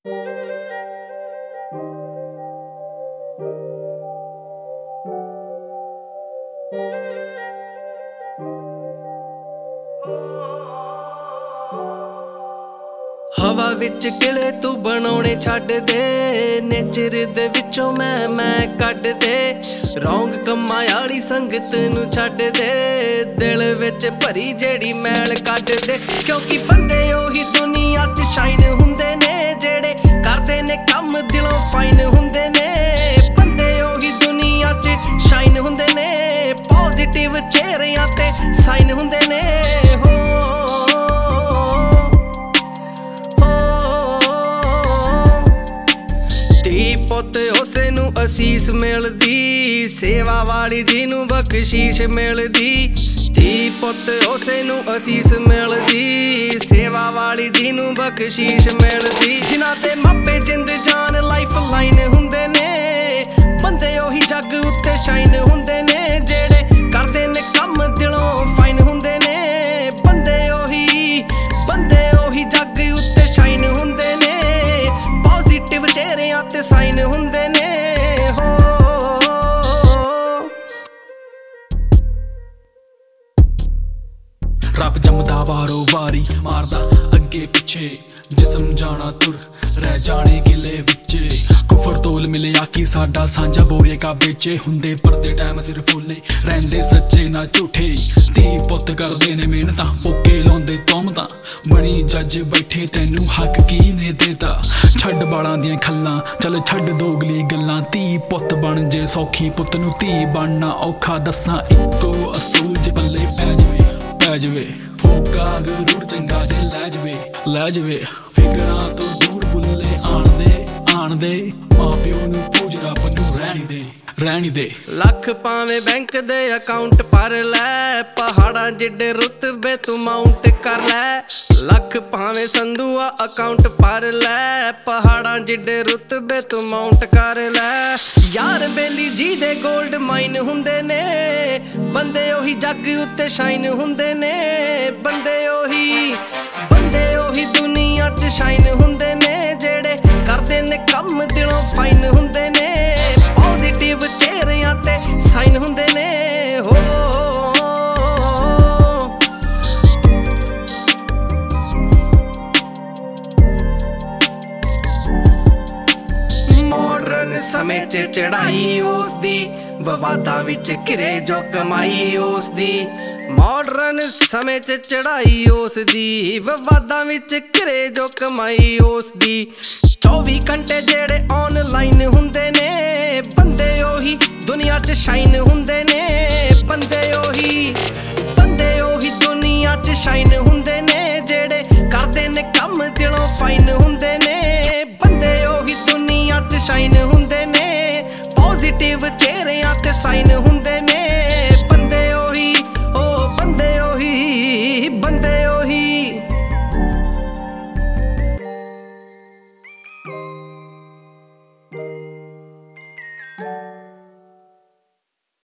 हवा विच किले तू बनाने छड्ड दे, नेचर दे विचों मैं कड्ड दे। रौंग कम्मा आली संगत नू छड्ड दे, दिल विच भरी जेड़ी मैल कड्ड दे। क्योंकि बंदे ओही दुनिया च शाइन हुंदे ने, जेड़े करदे ने कम दिलों फाइन हुंदे ने। बंदे ओही दुनिया च शाइन हुंदे ने, पॉजिटिव चेहरियां ते साइन हुंदे ने। पुत उसे नू असीस मिलदी, सेवा वाली जी नू बख्शीश मिलदी। धी पुत उसे नू असीस मिलदी, सेवा वाली जी नू बख्शीश मिलदी। जिन्हां ते मापे जिंद जान लाइफ लाइन हुंदे ने, बंदे ओही जग उत्ते शाइन हुंदे ने। जेड़े करदे ने कम दिलों फाइन हुंदे ने, बंदे ओही जग उत्ते शाइन हुंदे ने। पॉजिटिव चेहरियां ते साइन हुंदे ने। रब जमदा वारो वारी, मारदा अगे पिछे, जिसम जाना तुर रह जाने गिले विचे। कुफर तोल मिले आकी साडा सांझा बोरे का बेचे। हुंदे परदे टाइम सिर फुले, रहिंदे सच्चे ना झूठे। धी पुत करदे ने मेहनतां, पोके लाउंदे तोहमतां। बनी जज बैठे तैनू हक की ने देता। छड्ड बालां दियां खल्लां, चल छड्ड दोगली गल्लां। धी पुत बन जे सौखी, पुत नू धी बनना औखा। दस्सां इक्को असूल जे बल्ले पै जवे। फोका गरूर चंगा जे लै जवे। फिकरां तो दूर बुल्ले आण दे। मां प्यो नू पूज रब नू रहनी दे। लख पावे बैंक दे अकाउंट भर लै, पहाड़ां जिड्डे रुतबे तू माउंट कर लै। लख पावे संधुआ अकाउंट भर लै, पहाड़ां जिड्डे रुतबे तू माउंट कर लै। यार बेली जी दे गोल्ड माइन हुंदे ने, बंदे ओही जग उत्ते शाइन हुंदे ने। बंदे ओही दुनिया च शाइन हुंदे ने, जेड़े करदे ने कम दिलों फाइन हुंदे ने। पॉजिटिव चेहरियां ते साइन हुंदे ने। मॉडर्न समय च चढ़ाई उसदी, विवादां विच घिरे जो कमाई उसदी। मॉडर्न समय च चढ़ाई उसदी, विवादां विच घिरे जो कमाई उसदी। 24 घंटे जेड़े ऑनलाइन हुंदे ने, बंदे ओही दुनिया च शाइन हुंदे ने। बंदे ओही दुनिया च शाइन हुंदे ने, जेड़े करदे ने कम दिलों फाइन हुंदे ने। बंदे ओही दुनिया च शाइन हुंदे ने, पॉजिटिव चेहरियां ते साइन हुंदे